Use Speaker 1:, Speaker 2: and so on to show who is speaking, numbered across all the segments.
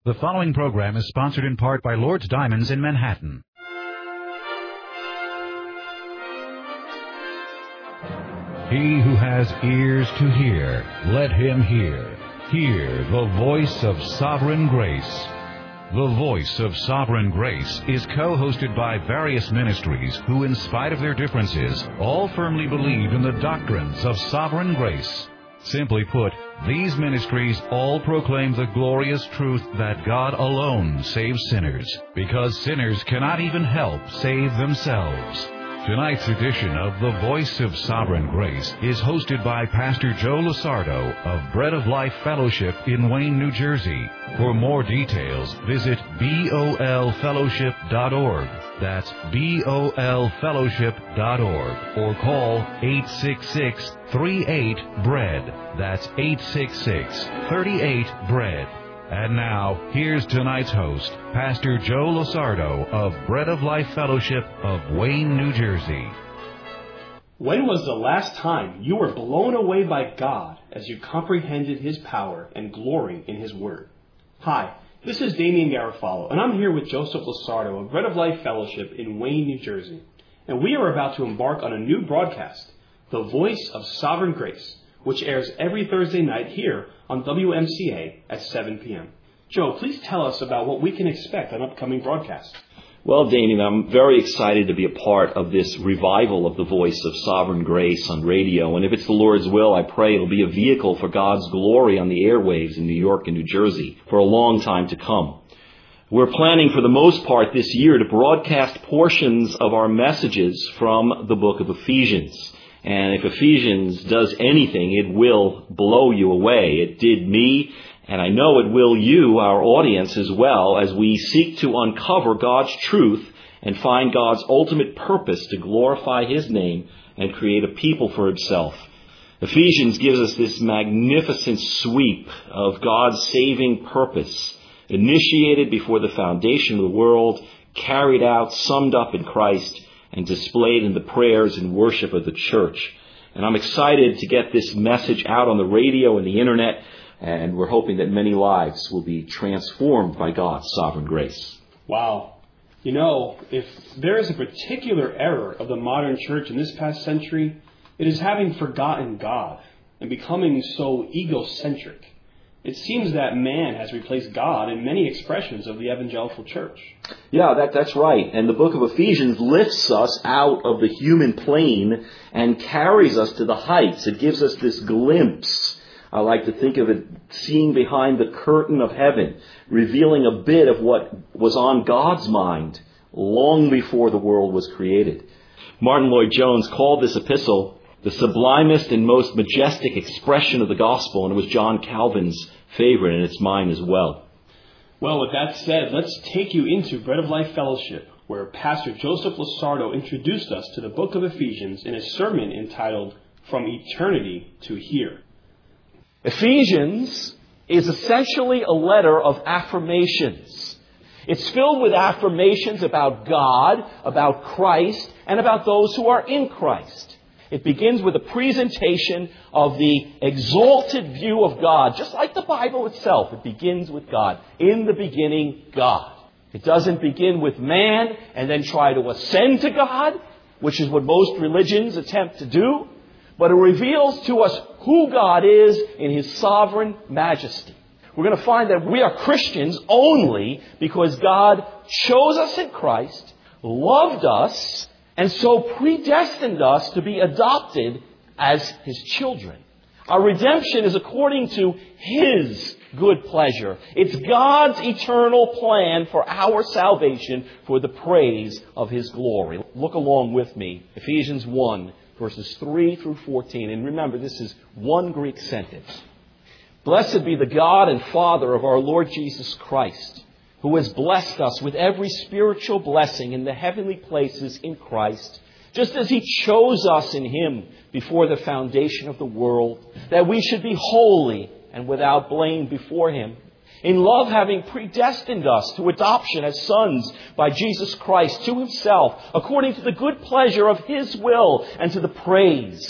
Speaker 1: The following program is sponsored in part by Lord's Diamonds in Manhattan. He who has ears to hear, let him hear. Hear the voice of Sovereign Grace. The Voice of Sovereign Grace is co-hosted by various ministries who, in spite of their differences, all firmly believe in the doctrines of sovereign grace. Simply put, these ministries all proclaim the glorious truth that God alone saves sinners, because sinners cannot even help save themselves. Tonight's edition of The Voice of Sovereign Grace is hosted by Pastor Joe Lusardo of Bread of Life Fellowship in Wayne, New Jersey. For more details, visit bolfellowship.org. That's bolfellowship.org. Or call 866-38-BREAD. That's 866-38-BREAD. And now, here's tonight's host, Pastor Joe Lusardo of Bread of Life Fellowship of Wayne, New Jersey.
Speaker 2: When was the last time you were blown away by God as you comprehended His power and glory in His Word? Hi, this is Damian Garofalo, and I'm here with Joseph Lusardo of Bread of Life Fellowship in Wayne, New Jersey. And we are about to embark on a new broadcast, The Voice of Sovereign Grace, which airs every Thursday night here on WMCA at 7 p.m. Joe, please tell us about what we can expect on upcoming broadcasts.
Speaker 3: Well, Damien, I'm very excited to be a part of this revival of the Voice of Sovereign Grace on radio. And if it's the Lord's will, I pray it'll be a vehicle for God's glory on the airwaves in New York and New Jersey for a long time to come. We're planning for the most part this year to broadcast portions of our messages from the book of Ephesians. And if Ephesians does anything, it will blow you away. It did me, and I know it will you, our audience, as well, as we seek to uncover God's truth and find God's ultimate purpose to glorify His name and create a people for Himself. Ephesians gives us this magnificent sweep of God's saving purpose, initiated before the foundation of the world, carried out, summed up in Christ, and displayed in the prayers and worship of the church. And I'm excited to get this message out on the radio and the internet, and we're hoping that many lives will be transformed by God's sovereign grace.
Speaker 2: Wow. You know, if there is a particular error of the modern church in this past century, it is having forgotten God and becoming so egocentric. It seems that man has replaced God in many expressions of the evangelical church.
Speaker 3: Yeah, that's right. And the book of Ephesians lifts us out of the human plane and carries us to the heights. It gives us this glimpse. I like to think of it seeing behind the curtain of heaven, revealing a bit of what was on God's mind long before the world was created. Martin Lloyd-Jones called this epistle the sublimest and most majestic expression of the gospel, and it was John Calvin's favorite, and it's mine as well.
Speaker 2: Well, with that said, let's take you into Bread of Life Fellowship, where Pastor Joseph Lusardo introduced us to the book of Ephesians in a sermon entitled, From Eternity to Here.
Speaker 3: Ephesians is essentially a letter of affirmations. It's filled with affirmations about God, about Christ, and about those who are in Christ. It begins with a presentation of the exalted view of God. Just like the Bible itself, it begins with God. In the beginning, God. It doesn't begin with man and then try to ascend to God, which is what most religions attempt to do. But it reveals to us who God is in His sovereign majesty. We're going to find that we are Christians only because God chose us in Christ, loved us, and so predestined us to be adopted as His children. Our redemption is according to His good pleasure. It's God's eternal plan for our salvation for the praise of His glory. Look along with me. Ephesians 1, verses 3 through 14. And remember, this is one Greek sentence. Blessed be the God and Father of our Lord Jesus Christ, who has blessed us with every spiritual blessing in the heavenly places in Christ, just as He chose us in Him before the foundation of the world, that we should be holy and without blame before Him. In love, having predestined us to adoption as sons by Jesus Christ to Himself, according to the good pleasure of His will and to the praise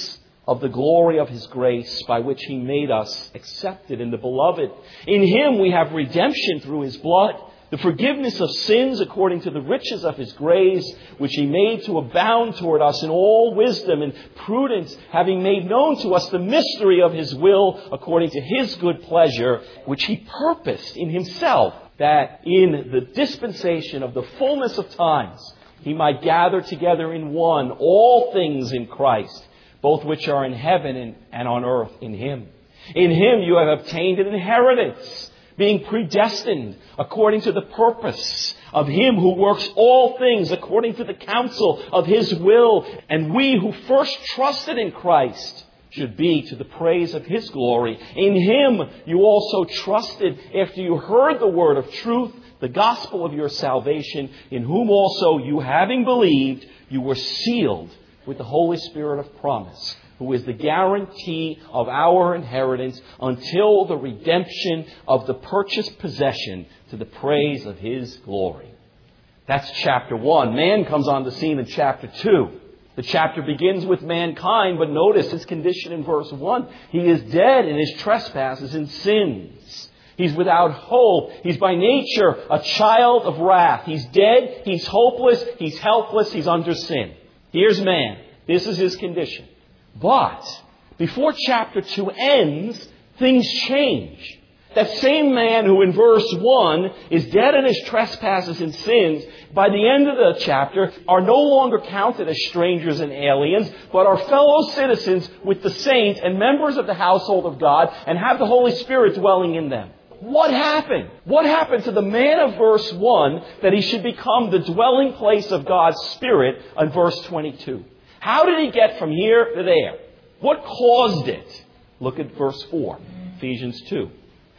Speaker 3: of the glory of His grace by which He made us accepted in the Beloved. In Him we have redemption through His blood, the forgiveness of sins according to the riches of His grace, which He made to abound toward us in all wisdom and prudence, having made known to us the mystery of His will according to His good pleasure, which He purposed in Himself, that in the dispensation of the fullness of times He might gather together in one all things in Christ, both which are in heaven and on earth in Him. In Him you have obtained an inheritance, being predestined according to the purpose of Him who works all things according to the counsel of His will. And we who first trusted in Christ should be to the praise of His glory. In Him you also trusted after you heard the word of truth, the gospel of your salvation, in whom also you, having believed, you were sealed with the Holy Spirit of promise, who is the guarantee of our inheritance until the redemption of the purchased possession to the praise of His glory. That's chapter 1. Man comes on the scene in chapter 2. The chapter begins with mankind, but notice his condition in verse 1. He is dead in his trespasses and sins. He's without hope. He's by nature a child of wrath. He's dead. He's hopeless. He's helpless. He's under sin. Here's man. This is his condition. But before chapter 2 ends, things change. That same man who in verse 1 is dead in his trespasses and sins, by the end of the chapter are no longer counted as strangers and aliens, but are fellow citizens with the saints and members of the household of God and have the Holy Spirit dwelling in them. What happened? What happened to the man of verse 1 that he should become the dwelling place of God's Spirit in verse 22? How did he get from here to there? What caused it? Look at verse 4, Ephesians 2.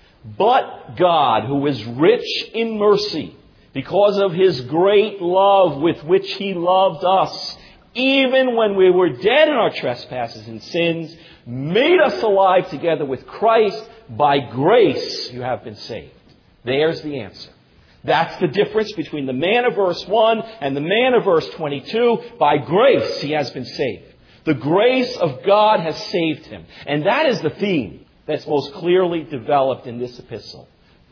Speaker 3: But God, who is rich in mercy, because of His great love with which He loved us, even when we were dead in our trespasses and sins, made us alive together with Christ. By grace you have been saved. There's the answer. That's the difference between the man of verse 1 and the man of verse 22. By grace he has been saved. The grace of God has saved him. And that is the theme that's most clearly developed in this epistle.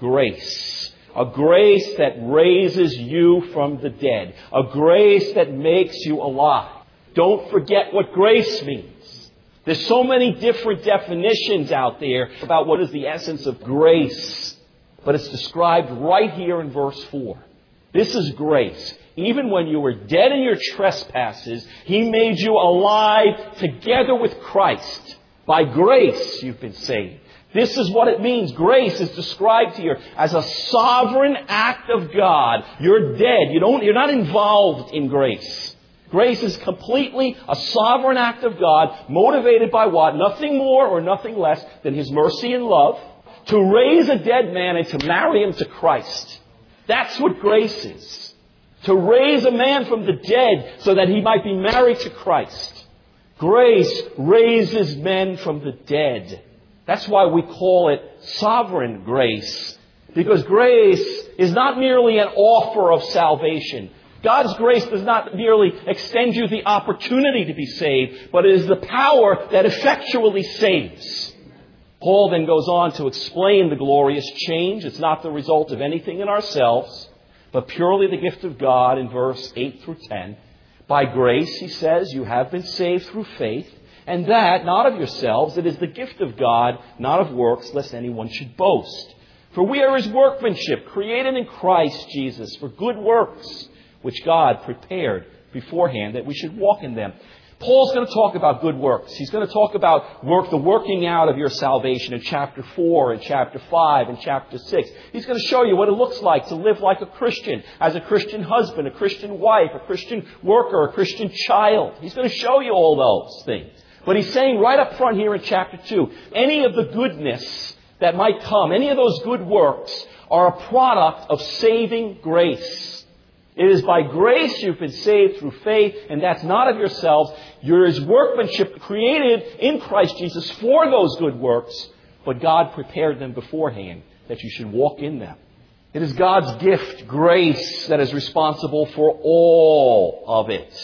Speaker 3: Grace. A grace that raises you from the dead. A grace that makes you alive. Don't forget what grace means. There's so many different definitions out there about what is the essence of grace. But it's described right here in verse 4. This is grace. Even when you were dead in your trespasses, He made you alive together with Christ. By grace you've been saved. This is what it means. Grace is described here as a sovereign act of God. You're dead. You're not involved in grace. Grace is completely a sovereign act of God, motivated by what? Nothing more or nothing less than His mercy and love, to raise a dead man and to marry him to Christ. That's what grace is. To raise a man from the dead so that he might be married to Christ. Grace raises men from the dead. That's why we call it sovereign grace. Because grace is not merely an offer of salvation. God's grace does not merely extend you the opportunity to be saved, but it is the power that effectually saves. Paul then goes on to explain the glorious change. It's not the result of anything in ourselves, but purely the gift of God in verse 8 through 10. By grace, he says, you have been saved through faith, and that not of yourselves. It is the gift of God, not of works, lest anyone should boast. For we are His workmanship, created in Christ Jesus for good works, which God prepared beforehand that we should walk in them. Paul's going to talk about good works. He's going to talk about the working out of your salvation in chapter 4 and chapter 5 and chapter 6. He's going to show you what it looks like to live like a Christian, as a Christian husband, a Christian wife, a Christian worker, a Christian child. He's going to show you all those things. But he's saying right up front here in chapter 2, any of the goodness that might come, any of those good works are a product of saving grace. It is by grace you've been saved through faith, and that's not of yourselves. You're His workmanship, created in Christ Jesus for those good works, but God prepared them beforehand that you should walk in them. It is God's gift, grace, that is responsible for all of it.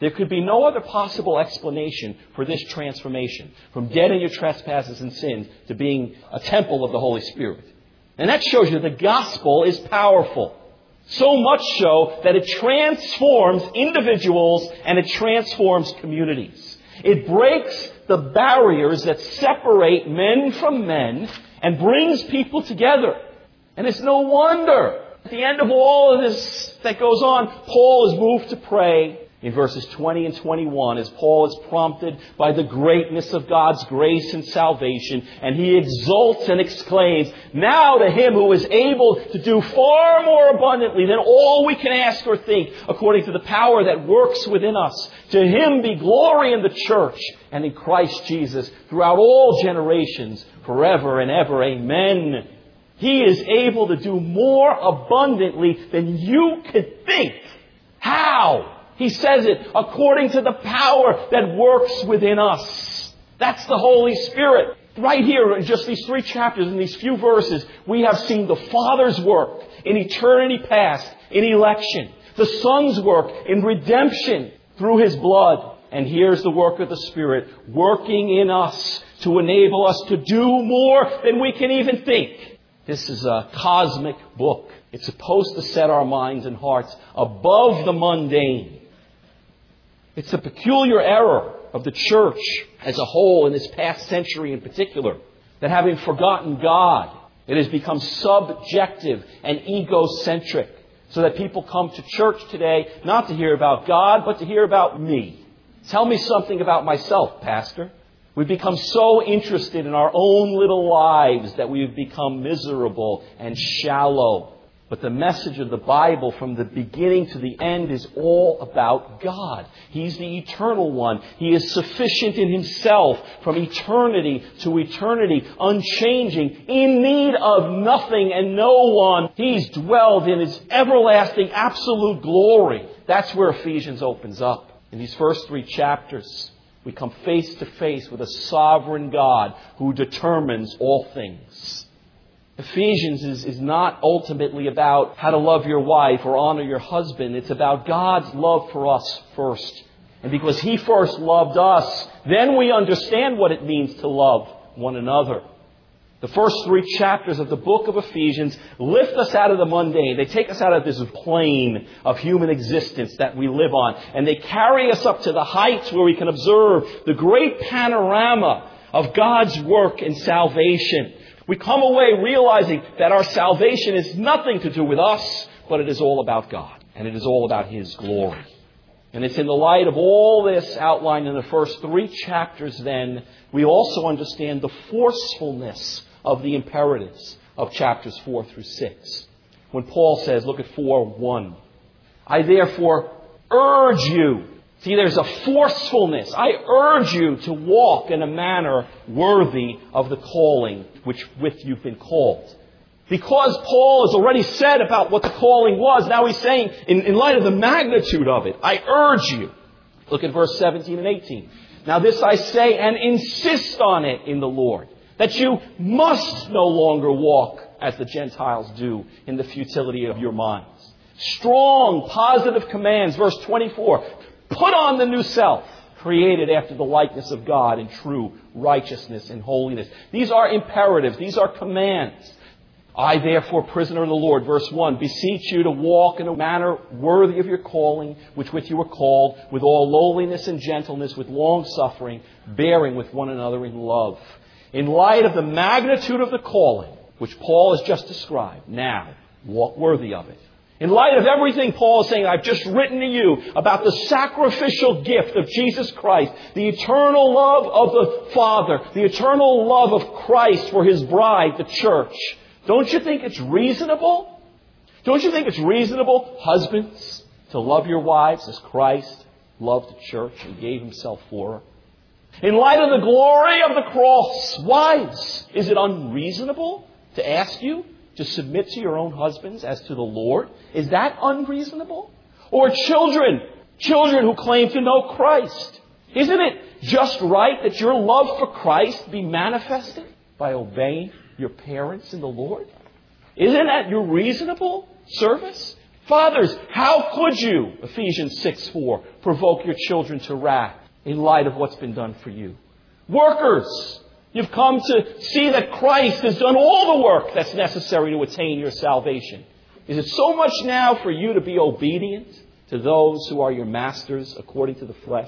Speaker 3: There could be no other possible explanation for this transformation, from dead in your trespasses and sins to being a temple of the Holy Spirit. And that shows you the gospel is powerful. So much so that it transforms individuals and it transforms communities. It breaks the barriers that separate men from men and brings people together. And it's no wonder, at the end of all of this that goes on, Paul is moved to pray in verses 20 and 21 as Paul is prompted by the greatness of God's grace and salvation. And he exults and exclaims, "Now to him who is able to do far more abundantly than all we can ask or think, according to the power that works within us. To him be glory in the church and in Christ Jesus throughout all generations, forever and ever. Amen." He is able to do more abundantly than you could think. How? He says it, according to the power that works within us. That's the Holy Spirit. Right here, in just these 3 chapters, in these few verses, we have seen the Father's work in eternity past, in election. The Son's work in redemption through His blood. And here's the work of the Spirit, working in us to enable us to do more than we can even think. This is a cosmic book. It's supposed to set our minds and hearts above the mundane. It's a peculiar error of the church as a whole in this past century in particular, that having forgotten God, it has become subjective and egocentric, so that people come to church today not to hear about God, but to hear about me. Tell me something about myself, Pastor. We've become so interested in our own little lives that we've become miserable and shallow. But the message of the Bible from the beginning to the end is all about God. He's the eternal one. He is sufficient in Himself from eternity to eternity, unchanging, in need of nothing and no one. He's dwelled in His everlasting absolute glory. That's where Ephesians opens up. In these first 3 chapters, we come face to face with a sovereign God who determines all things. Ephesians is not ultimately about how to love your wife or honor your husband. It's about God's love for us first. And because He first loved us, then we understand what it means to love one another. The first 3 chapters of the book of Ephesians lift us out of the mundane. They take us out of this plane of human existence that we live on. And they carry us up to the heights where we can observe the great panorama of God's work in salvation. We come away realizing that our salvation is nothing to do with us, but it is all about God. And it is all about His glory. And it's in the light of all this outlined in the first 3 chapters then, we also understand the forcefulness of the imperatives of chapters 4 through 6. When Paul says, look at 4:1, "I therefore urge you." See, there's a forcefulness. "I urge you to walk in a manner worthy of the calling which with you've been called." Because Paul has already said about what the calling was, now he's saying, in light of the magnitude of it, "I urge you." Look at verse 17 and 18. "Now this I say and insist on it in the Lord, that you must no longer walk as the Gentiles do in the futility of your minds." Strong, positive commands. Verse 24. "Put on the new self, created after the likeness of God in true righteousness and holiness." These are imperatives. These are commands. "I therefore, prisoner of the Lord," verse 1, "beseech you to walk in a manner worthy of your calling, which with you were called, with all lowliness and gentleness, with long suffering, bearing with one another in love." In light of the magnitude of the calling, which Paul has just described, now walk worthy of it. In light of everything Paul is saying, I've just written to you about the sacrificial gift of Jesus Christ, the eternal love of the Father, the eternal love of Christ for His bride, the church. Don't you think it's reasonable? Don't you think it's reasonable, husbands, to love your wives as Christ loved the church and gave Himself for her? In light of the glory of the cross, wives, is it unreasonable to ask you to submit to your own husbands as to the Lord? Is that unreasonable? Or children who claim to know Christ. Isn't it just right that your love for Christ be manifested by obeying your parents in the Lord? Isn't that your reasonable service? Fathers, how could you, Ephesians 6:4, provoke your children to wrath in light of what's been done for you? Workers, you've come to see that Christ has done all the work that's necessary to attain your salvation. Is it so much now for you to be obedient to those who are your masters according to the flesh?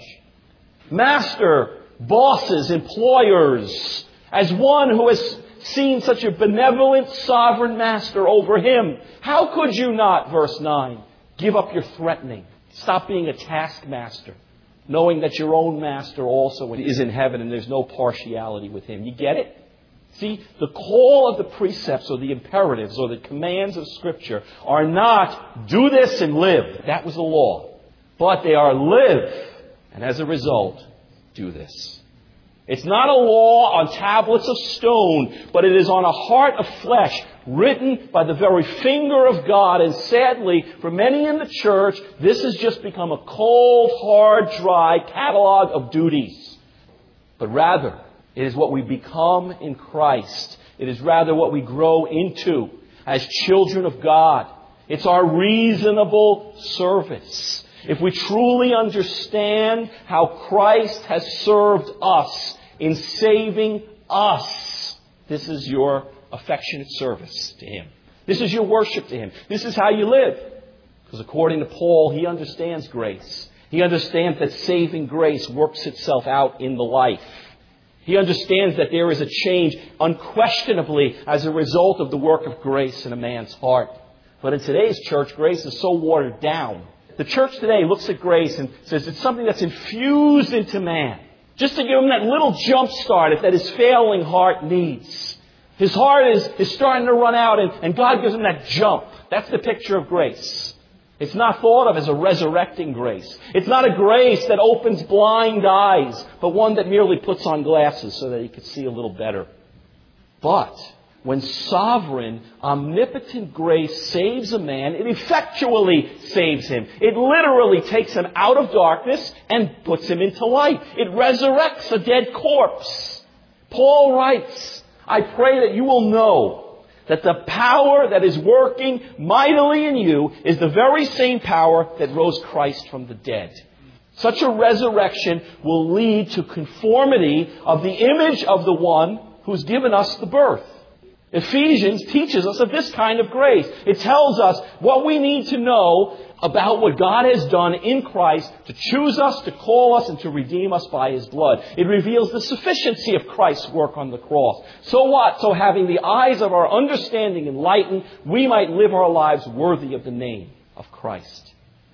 Speaker 3: Master, bosses, employers, as one who has seen such a benevolent sovereign master over him, how could you not, verse 9, give up your threatening? Stop being a taskmaster, knowing that your own master also is in heaven and there's no partiality with him. You get it? See, the call of the precepts or the imperatives or the commands of Scripture are not do this and live. That was the law. But they are live, and as a result, do this. It's not a law on tablets of stone, but it is on a heart of flesh, written by the very finger of God. And sadly, for many in the church, this has just become a cold, hard, dry catalog of duties. But rather, it is what we become in Christ. It is rather what we grow into as children of God. It's our reasonable service. If we truly understand how Christ has served us in saving us, this is your affectionate service to Him. This is your worship to Him. This is how you live. Because according to Paul, he understands grace. He understands that saving grace works itself out in the life. He understands that there is a change unquestionably as a result of the work of grace in a man's heart. But in today's church, grace is so watered down. The church today looks at grace and says it's something that's infused into man, just to give him that little jump start that his failing heart needs. His heart is starting to run out and God gives him that jump. That's the picture of grace. It's not thought of as a resurrecting grace. It's not a grace that opens blind eyes, but one that merely puts on glasses so that he could see a little better. But when sovereign, omnipotent grace saves a man, it effectually saves him. It literally takes him out of darkness and puts him into light. It resurrects a dead corpse. Paul writes, I pray that you will know that the power that is working mightily in you is the very same power that rose Christ from the dead. Such a resurrection will lead to conformity of the image of the one who's given us the birth. Ephesians teaches us of this kind of grace. It tells us what we need to know about what God has done in Christ to choose us, to call us, and to redeem us by His blood. It reveals the sufficiency of Christ's work on the cross. So what? So having the eyes of our understanding enlightened, we might live our lives worthy of the name of Christ.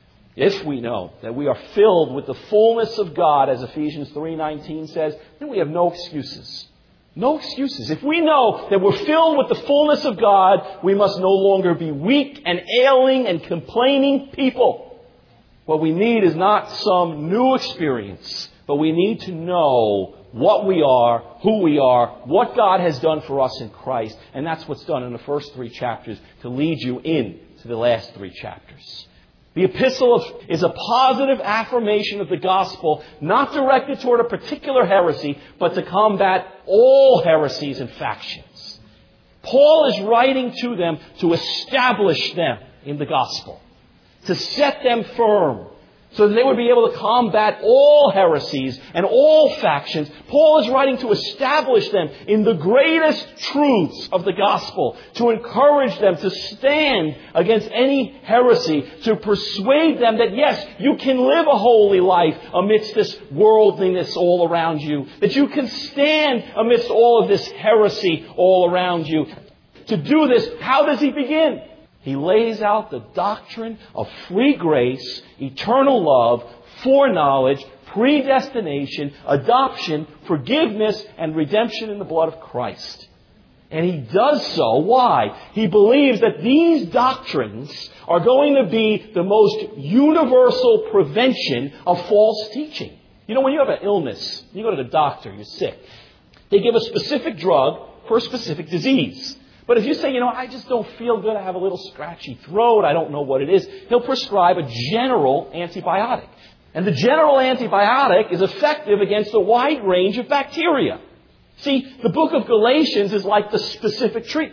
Speaker 3: If we know that we are filled with the fullness of God, as Ephesians 3:19 says, then we have no excuses. No excuses. If we know that we're filled with the fullness of God, we must no longer be weak and ailing and complaining people. What we need is not some new experience, but we need to know what we are, who we are, what God has done for us in Christ. And that's what's done in the first 3 chapters to lead you into the last 3 chapters. The epistle is a positive affirmation of the gospel, not directed toward a particular heresy, but to combat all heresies and factions. Paul is writing to them to establish them in the gospel, to set them firm, so that they would be able to combat all heresies and all factions. Paul is writing to establish them in the greatest truths of the gospel, to encourage them to stand against any heresy, to persuade them that yes, you can live a holy life amidst this worldliness all around you, that you can stand amidst all of this heresy all around you. To do this, how does he begin? He lays out the doctrine of free grace, eternal love, foreknowledge, predestination, adoption, forgiveness, and redemption in the blood of Christ. And he does so. Why? He believes that these doctrines are going to be the most universal prevention of false teaching. You know, when you have an illness, you go to the doctor, you're sick. They give a specific drug for a specific disease. But if you say, I just don't feel good, I have a little scratchy throat, I don't know what it is, he'll prescribe a general antibiotic. And the general antibiotic is effective against a wide range of bacteria. See, the book of Galatians is like the specific treatment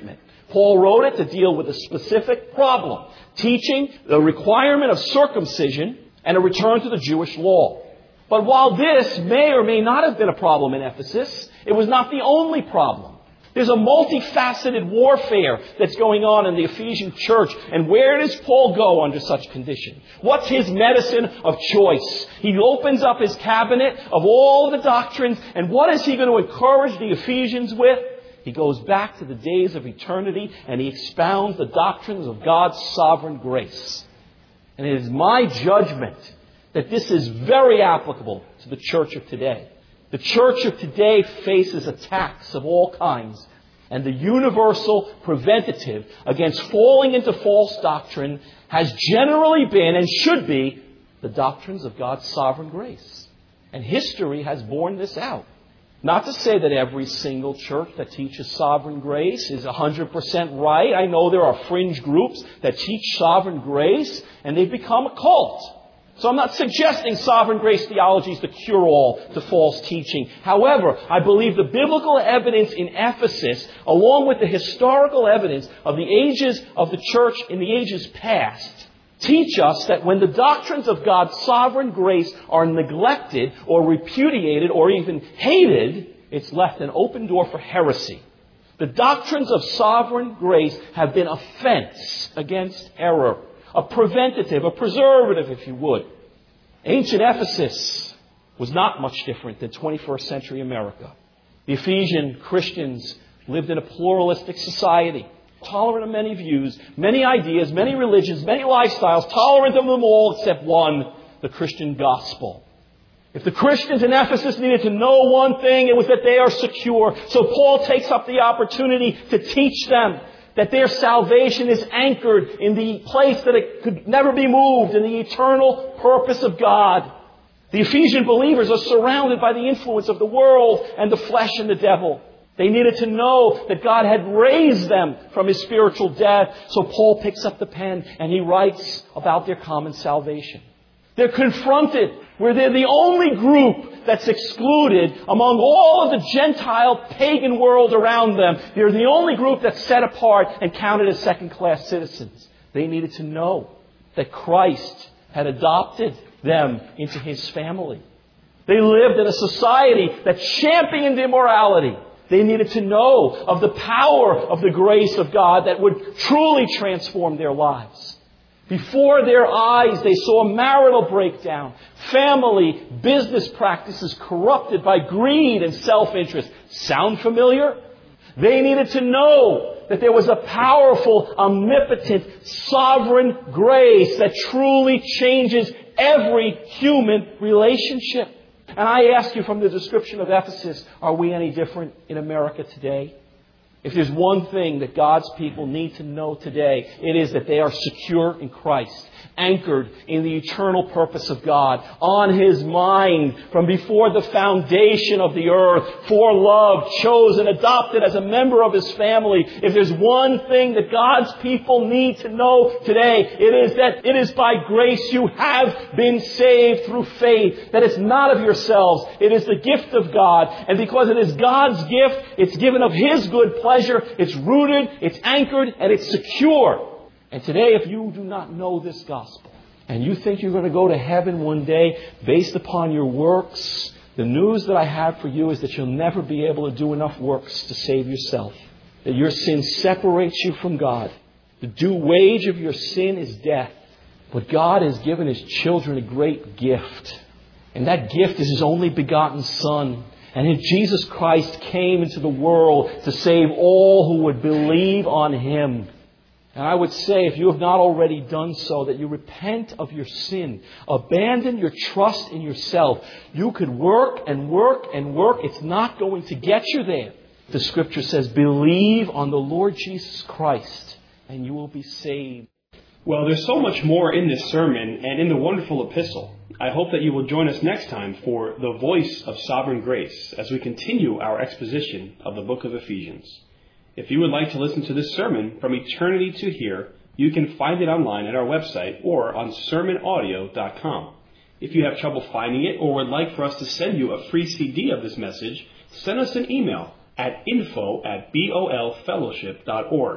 Speaker 3: Paul wrote it to deal with a specific problem, teaching the requirement of circumcision and a return to the Jewish law. But while this may or may not have been a problem in Ephesus, it was not the only problem. There's a multifaceted warfare that's going on in the Ephesian church. And where does Paul go under such condition? What's his medicine of choice? He opens up his cabinet of all the doctrines. And what is he going to encourage the Ephesians with? He goes back to the days of eternity and he expounds the doctrines of God's sovereign grace. And it is my judgment that this is very applicable to the church of today. The church of today faces attacks of all kinds, and the universal preventative against falling into false doctrine has generally been and should be the doctrines of God's sovereign grace. And history has borne this out. Not to say that every single church that teaches sovereign grace is 100% right. I know there are fringe groups that teach sovereign grace, and they've become a cult. So I'm not suggesting sovereign grace theology is the cure-all to false teaching. However, I believe the biblical evidence in Ephesus, along with the historical evidence of the ages of the church in the ages past, teach us that when the doctrines of God's sovereign grace are neglected or repudiated or even hated, it's left an open door for heresy. The doctrines of sovereign grace have been a fence against error. A preventative, a preservative, if you would. Ancient Ephesus was not much different than 21st century America. The Ephesian Christians lived in a pluralistic society, tolerant of many views, many ideas, many religions, many lifestyles, tolerant of them all except one, the Christian gospel. If the Christians in Ephesus needed to know one thing, it was that they are secure. So Paul takes up the opportunity to teach them that their salvation is anchored in the place that it could never be moved, in the eternal purpose of God. The Ephesian believers are surrounded by the influence of the world and the flesh and the devil. They needed to know that God had raised them from His spiritual death. So Paul picks up the pen and he writes about their common salvation. They're confronted where they're the only group that's excluded among all of the Gentile pagan world around them. They're the only group that's set apart and counted as second-class citizens. They needed to know that Christ had adopted them into His family. They lived in a society that championed immorality. They needed to know of the power of the grace of God that would truly transform their lives. Before their eyes, they saw marital breakdown, family, business practices corrupted by greed and self-interest. Sound familiar? They needed to know that there was a powerful, omnipotent, sovereign grace that truly changes every human relationship. And I ask you from the description of Ephesus, are we any different in America today? If there's one thing that God's people need to know today, it is that they are secure in Christ, anchored in the eternal purpose of God, on His mind from before the foundation of the earth, foreloved, chosen, adopted as a member of His family. If there's one thing that God's people need to know today, it is that it is by grace you have been saved through faith, that it's not of yourselves, it is the gift of God. And because it is God's gift, it's given of His good pleasure, it's rooted, it's anchored, and it's secure. And today, if you do not know this gospel, and you think you're going to go to heaven one day based upon your works, the news that I have for you is that you'll never be able to do enough works to save yourself. That your sin separates you from God. The due wage of your sin is death. But God has given His children a great gift. And that gift is His only begotten Son. And Jesus Christ came into the world to save all who would believe on Him. And I would say, if you have not already done so, that you repent of your sin. Abandon your trust in yourself. You could work and work and work. It's not going to get you there. The Scripture says, believe on the Lord Jesus Christ, and you will be saved.
Speaker 2: Well, there's so much more in this sermon and in the wonderful epistle. I hope that you will join us next time for The Voice of Sovereign Grace as we continue our exposition of the book of Ephesians. If you would like to listen to this sermon from eternity to here, you can find it online at our website or on sermonaudio.com. If you have trouble finding it or would like for us to send you a free CD of this message, send us an email at info@bolfellowship.org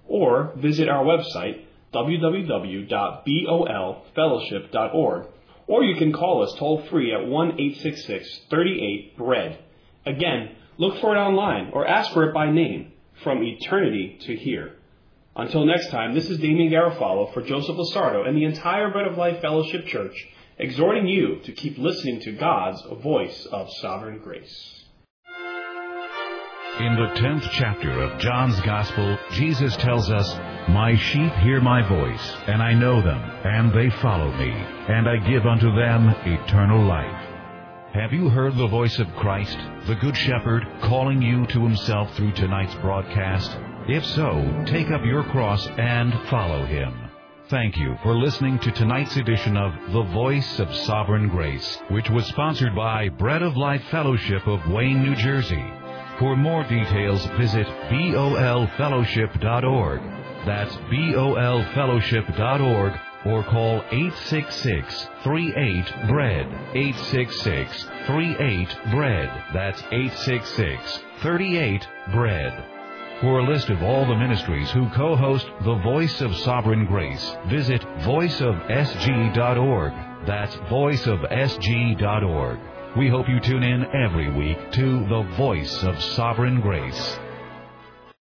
Speaker 2: or visit our website, www.bolfellowship.org, or you can call us toll-free at 1-866-38-BREAD. Again, look for it online or ask for it by name, From Eternity to Here. Until next time, this is Damien Garofalo for Joseph Lusardo and the entire Bread of Life Fellowship Church, exhorting you to keep listening to God's voice of sovereign grace.
Speaker 1: In the 10th chapter of John's Gospel, Jesus tells us, "My sheep hear my voice, and I know them, and they follow me, and I give unto them eternal life." Have you heard the voice of Christ, the Good Shepherd, calling you to himself through tonight's broadcast? If so, take up your cross and follow him. Thank you for listening to tonight's edition of The Voice of Sovereign Grace, which was sponsored by Bread of Life Fellowship of Wayne, New Jersey. For more details, visit bolfellowship.org. That's bolfellowship.org, or call 866-38-BREAD. 866-38-BREAD. That's 866-38-BREAD. For a list of all the ministries who co-host The Voice of Sovereign Grace, visit voiceofsg.org. That's voiceofsg.org. We hope you tune in every week to The Voice of Sovereign Grace.